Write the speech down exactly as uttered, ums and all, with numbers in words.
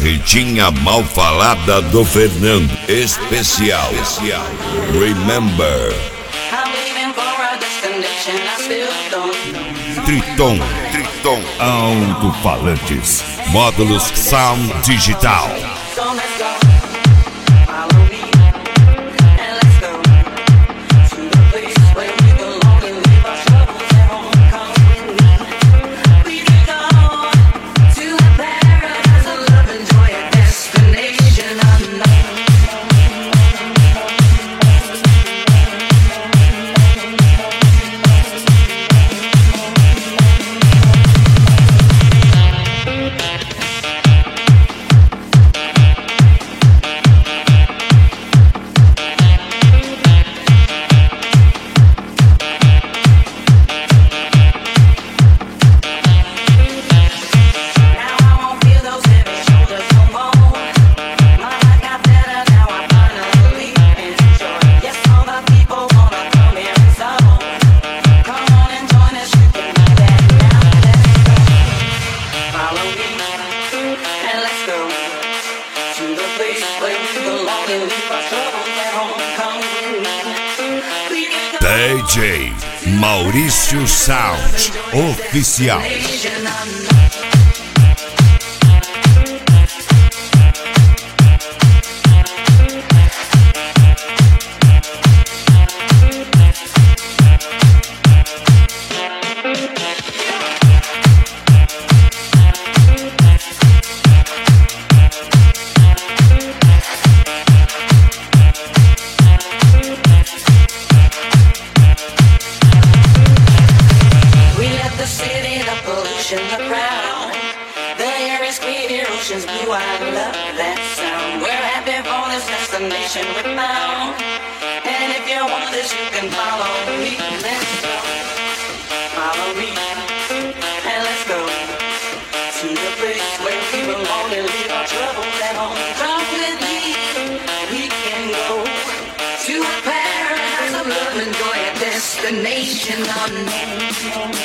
Carretinha mal falada do Fernando. Especial. Especial. Remember. Triton. Triton. Alto-falantes. Módulos Sound Digital. D J Maurício Sound Oficial. The crowd, the air is clear, ocean's blue. I love that sound. We're happy for this destination we're bound. And if you want this, you can follow me. Let's go, follow me, and let's go to the place where we belong and leave our troubles at home. Come with me, we can go to a paradise of love and joy, a destination unknown.